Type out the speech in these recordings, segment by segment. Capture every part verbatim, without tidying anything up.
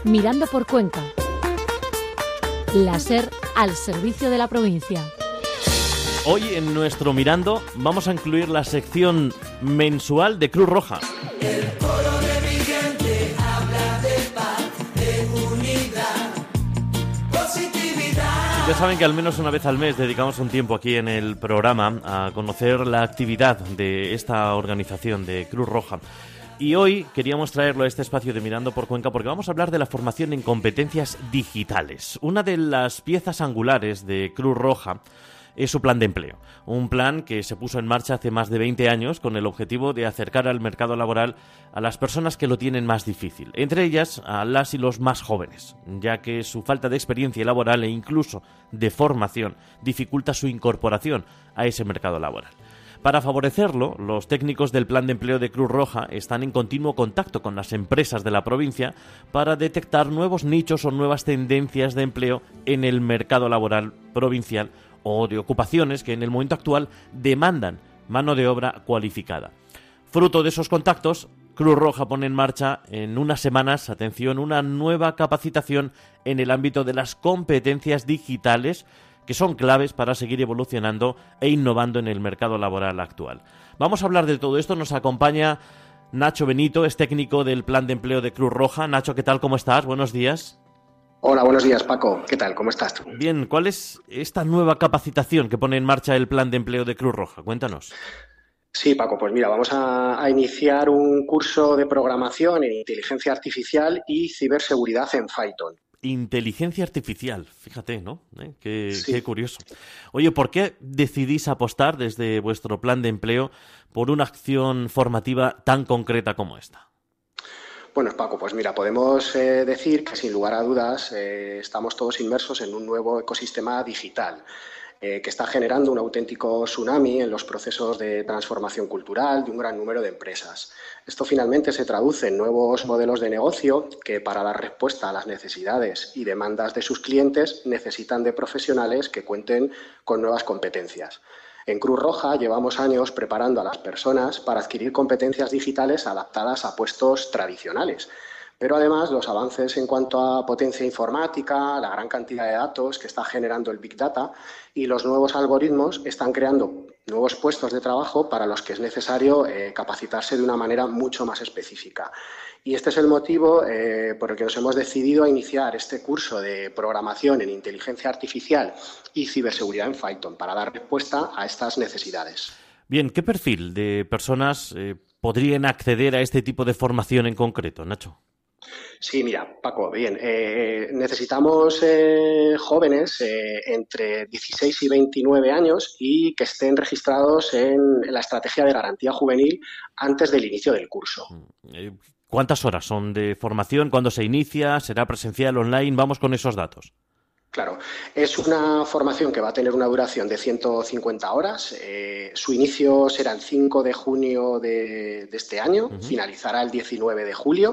Mirando por Cuenca. La SER al servicio de la provincia. Hoy en nuestro Mirando vamos a incluir la sección mensual de Cruz Roja. El coro de mi gente habla de paz, de unidad, positividad. Ya saben que al menos una vez al mes dedicamos un tiempo aquí en el programa a conocer la actividad de esta organización de Cruz Roja. Y hoy queríamos traerlo a este espacio de Mirando por Cuenca porque vamos a hablar de la formación en competencias digitales. Una de las piezas angulares de Cruz Roja es su plan de empleo. Un plan que se puso en marcha hace más de veinte años con el objetivo de acercar al mercado laboral a las personas que lo tienen más difícil, entre ellas a las y los más jóvenes, ya que su falta de experiencia laboral e incluso de formación dificulta su incorporación a ese mercado laboral. Para favorecerlo, los técnicos del Plan de Empleo de Cruz Roja están en continuo contacto con las empresas de la provincia para detectar nuevos nichos o nuevas tendencias de empleo en el mercado laboral provincial o de ocupaciones que en el momento actual demandan mano de obra cualificada. Fruto de esos contactos, Cruz Roja pone en marcha en unas semanas, atención, una nueva capacitación en el ámbito de las competencias digitales que son claves para seguir evolucionando e innovando en el mercado laboral actual. Vamos a hablar de todo esto. Nos acompaña Nacho Benito, es técnico del Plan de Empleo de Cruz Roja. Nacho, ¿qué tal? ¿Cómo estás? Buenos días. Hola, buenos días, Paco. ¿Qué tal? ¿Cómo estás tú? Bien, ¿cuál es esta nueva capacitación que pone en marcha el Plan de Empleo de Cruz Roja? Cuéntanos. Sí, Paco, pues mira, vamos a, a iniciar un curso de programación en inteligencia artificial y ciberseguridad en Python. Inteligencia artificial, fíjate, ¿no? ¿Eh? Qué, sí. qué curioso. Oye, ¿por qué decidís apostar desde vuestro plan de empleo por una acción formativa tan concreta como esta? Bueno, Paco, pues mira, podemos eh, decir que sin lugar a dudas eh, estamos todos inmersos en un nuevo ecosistema digital eh, que está generando un auténtico tsunami en los procesos de transformación cultural de un gran número de empresas. Esto finalmente se traduce en nuevos modelos de negocio que, para dar respuesta a las necesidades y demandas de sus clientes, necesitan de profesionales que cuenten con nuevas competencias. En Cruz Roja llevamos años preparando a las personas para adquirir competencias digitales adaptadas a puestos tradicionales. Pero además los avances en cuanto a potencia informática, la gran cantidad de datos que está generando el Big Data y los nuevos algoritmos están creando nuevos puestos de trabajo para los que es necesario eh, capacitarse de una manera mucho más específica. Y este es el motivo eh, por el que nos hemos decidido a iniciar este curso de programación en inteligencia artificial y ciberseguridad en Python para dar respuesta a estas necesidades. Bien, ¿qué perfil de personas eh, podrían acceder a este tipo de formación en concreto, Nacho? Sí, mira, Paco, bien, eh, necesitamos eh, jóvenes eh, entre dieciséis y veintinueve años y que estén registrados en, en la estrategia de garantía juvenil antes del inicio del curso. ¿Cuántas horas son de formación? ¿Cuándo se inicia? ¿Será presencial, online? Vamos con esos datos. Claro, es una formación que va a tener una duración de ciento cincuenta horas. Eh, su inicio será el cinco de junio de, de este año, uh-huh. Finalizará el diecinueve de julio.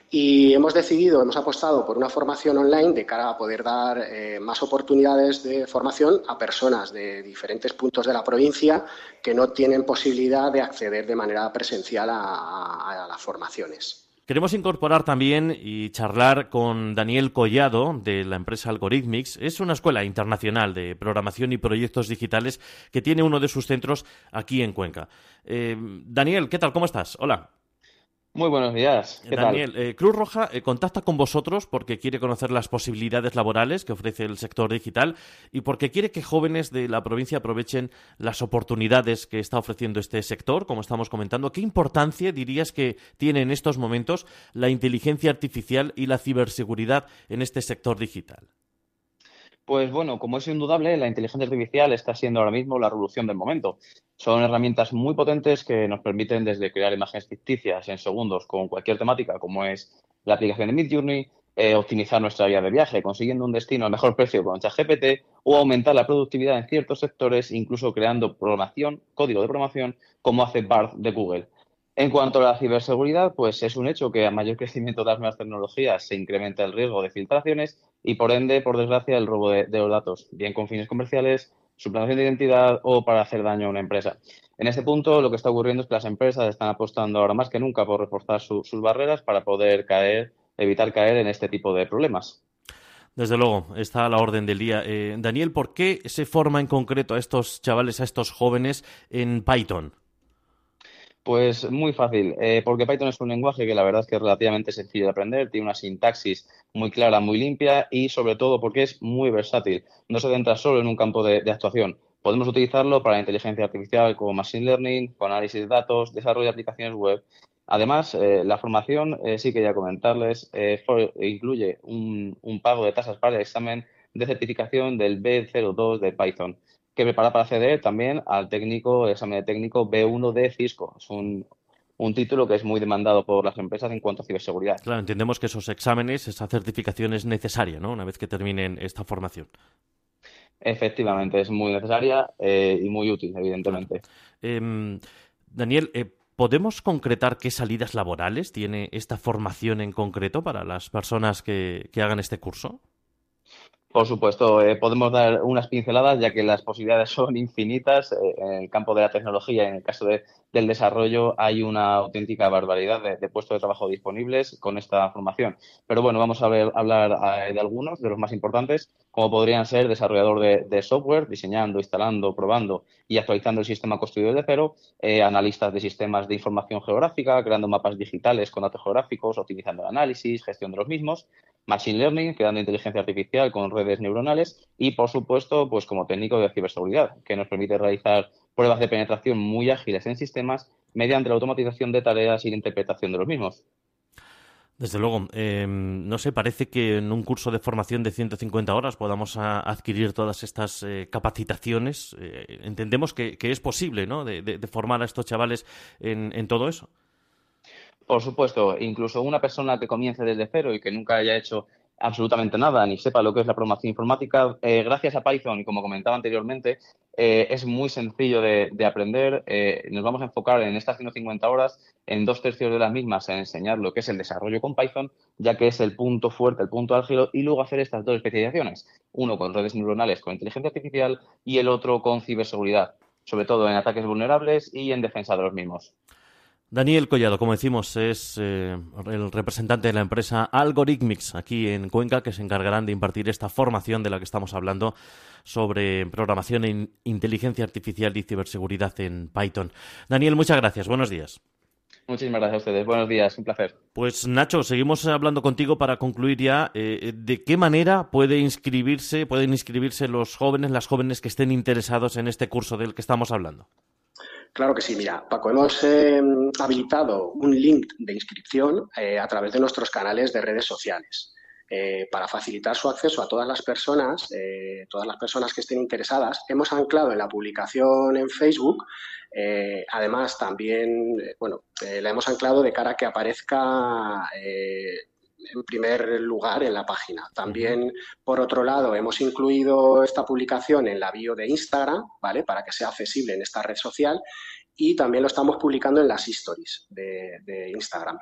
Y hemos decidido, hemos apostado por una formación online de cara a poder dar eh, más oportunidades de formación a personas de diferentes puntos de la provincia que no tienen posibilidad de acceder de manera presencial a, a, a las formaciones. Queremos incorporar también y charlar con Daniel Collado, de la empresa Algorithmics. Es una escuela internacional de programación y proyectos digitales que tiene uno de sus centros aquí en Cuenca. Eh, Daniel, ¿qué tal? ¿Cómo estás? Hola. Muy buenos días. ¿Qué Daniel, tal? Eh, Cruz Roja eh, contacta con vosotros porque quiere conocer las posibilidades laborales que ofrece el sector digital y porque quiere que jóvenes de la provincia aprovechen las oportunidades que está ofreciendo este sector, como estamos comentando. ¿Qué importancia dirías que tiene en estos momentos la inteligencia artificial y la ciberseguridad en este sector digital? Pues bueno, como es indudable, la inteligencia artificial está siendo ahora mismo la revolución del momento. Son herramientas muy potentes que nos permiten desde crear imágenes ficticias en segundos con cualquier temática, como es la aplicación de Midjourney, eh, optimizar nuestra vía de viaje consiguiendo un destino al mejor precio con ChatGPT o aumentar la productividad en ciertos sectores, incluso creando programación, código de programación, como hace Bard de Google. En cuanto a la ciberseguridad, pues es un hecho que a mayor crecimiento de las nuevas tecnologías se incrementa el riesgo de filtraciones y, por ende, por desgracia, el robo de, de los datos, bien con fines comerciales, suplantación de identidad o para hacer daño a una empresa. En este punto, lo que está ocurriendo es que las empresas están apostando ahora más que nunca por reforzar su, sus barreras para poder caer evitar caer en este tipo de problemas. Desde luego, está a la orden del día. Eh, Daniel, ¿por qué se forma en concreto a estos chavales, a estos jóvenes en Python? Pues muy fácil, eh, porque Python es un lenguaje que la verdad es que es relativamente sencillo de aprender, tiene una sintaxis muy clara, muy limpia y sobre todo porque es muy versátil. No se centra solo en un campo de, de actuación. Podemos utilizarlo para la inteligencia artificial como Machine Learning, con análisis de datos, desarrollo de aplicaciones web. Además, eh, la formación, eh, sí quería comentarles, eh, for, incluye un, un pago de tasas para el examen de certificación del B cero dos de Python, que prepara para acceder también al técnico, examen de técnico B uno de Cisco. Es un, un título que es muy demandado por las empresas en cuanto a ciberseguridad. Claro, entendemos que esos exámenes, esa certificación es necesaria, ¿no? Una vez que terminen esta formación. Efectivamente, es muy necesaria eh, y muy útil, evidentemente. Claro. Eh, Daniel, eh, ¿podemos concretar qué salidas laborales tiene esta formación en concreto para las personas que, que hagan este curso? Por supuesto, eh, podemos dar unas pinceladas, ya que las posibilidades son infinitas. Eh, en el campo de la tecnología, en el caso de, del desarrollo, hay una auténtica barbaridad de, de puestos de trabajo disponibles con esta formación. Pero bueno, vamos a ver, hablar eh, de algunos, de los más importantes, como podrían ser desarrollador de, de software, diseñando, instalando, probando y actualizando el sistema construido desde cero, eh, analistas de sistemas de información geográfica, creando mapas digitales con datos geográficos, optimizando el análisis, gestión de los mismos, Machine Learning, creando inteligencia artificial con redes neuronales y, por supuesto, pues como técnico de ciberseguridad, que nos permite realizar pruebas de penetración muy ágiles en sistemas mediante la automatización de tareas y la interpretación de los mismos. Desde luego, eh, no sé, parece que en un curso de formación de ciento cincuenta horas podamos a, adquirir todas estas eh, capacitaciones. Eh, entendemos que, que es posible, ¿no?, de, de, de formar a estos chavales en, en todo eso. Por supuesto, incluso una persona que comience desde cero y que nunca haya hecho absolutamente nada, ni sepa lo que es la programación informática, eh, gracias a Python, y como comentaba anteriormente, eh, es muy sencillo de, de aprender. Eh, nos vamos a enfocar en estas ciento cincuenta horas, en dos tercios de las mismas, en enseñar lo que es el desarrollo con Python, ya que es el punto fuerte, el punto álgido, y luego hacer estas dos especializaciones, uno con redes neuronales con inteligencia artificial y el otro con ciberseguridad, sobre todo en ataques vulnerables y en defensa de los mismos. Daniel Collado, como decimos, es eh, el representante de la empresa Algorithmics aquí en Cuenca, que se encargarán de impartir esta formación de la que estamos hablando sobre programación en inteligencia artificial y ciberseguridad en Python. Daniel, muchas gracias. Buenos días. Muchísimas gracias a ustedes. Buenos días. Un placer. Pues Nacho, seguimos hablando contigo para concluir ya. Eh, ¿De qué manera puede inscribirse, pueden inscribirse los jóvenes, las jóvenes que estén interesados en este curso del que estamos hablando? Claro que sí, mira, Paco, hemos eh, habilitado un link de inscripción eh, a través de nuestros canales de redes sociales eh, para facilitar su acceso a todas las personas, eh, todas las personas que estén interesadas. Hemos anclado en la publicación en Facebook, eh, además también, eh, bueno, eh, la hemos anclado de cara a que aparezca eh, en primer lugar en la página. También, por otro lado, hemos incluido esta publicación en la bio de Instagram, ¿vale?, para que sea accesible en esta red social, y también lo estamos publicando en las stories de, de Instagram.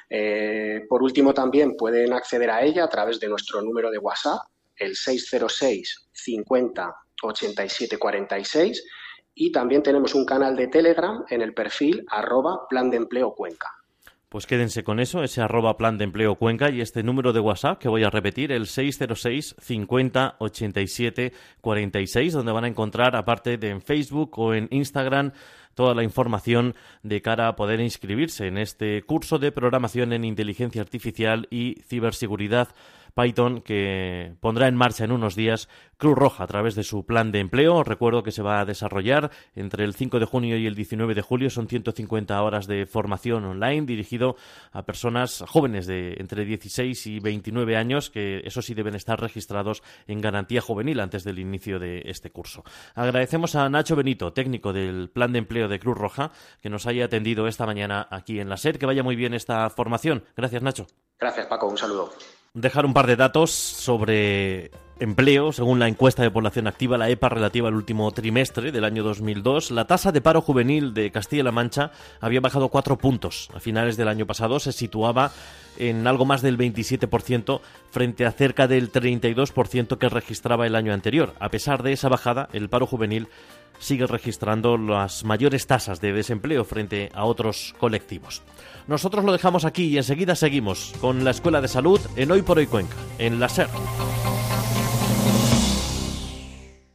Eh, por último, también pueden acceder a ella a través de nuestro número de WhatsApp, el seis cero seis cincuenta ochenta y siete cuarenta y seis, y también tenemos un canal de Telegram en el perfil arroba plan de empleo Cuenca. Pues quédense con eso, ese arroba plan de empleo Cuenca, y este número de WhatsApp que voy a repetir, el seis cero seis cincuenta ochenta y siete cuarenta y seis, donde van a encontrar, aparte de en Facebook o en Instagram, toda la información de cara a poder inscribirse en este curso de programación en inteligencia artificial y ciberseguridad Python que pondrá en marcha en unos días Cruz Roja a través de su plan de empleo. Recuerdo que se va a desarrollar entre el cinco de junio y el diecinueve de julio. Son ciento cincuenta horas de formación online dirigido a personas jóvenes de entre dieciséis y veintinueve años, que eso sí deben estar registrados en garantía juvenil antes del inicio de este curso. Agradecemos a Nacho Benito, técnico del plan de empleo de Cruz Roja, que nos haya atendido esta mañana aquí en la SER. Que vaya muy bien esta formación. Gracias, Nacho. Gracias, Paco. Un saludo. Dejar un par de datos sobre empleo. Según la encuesta de población activa, la E P A, relativa al último trimestre del año dos mil dos, la tasa de paro juvenil de Castilla-La Mancha había bajado cuatro puntos. A finales del año pasado se situaba en algo más del veintisiete por ciento frente a cerca del treinta y dos por ciento que registraba el año anterior. A pesar de esa bajada, el paro juvenil sigue registrando las mayores tasas de desempleo frente a otros colectivos. Nosotros lo dejamos aquí y enseguida seguimos con la Escuela de Salud en Hoy por Hoy Cuenca, en la SER.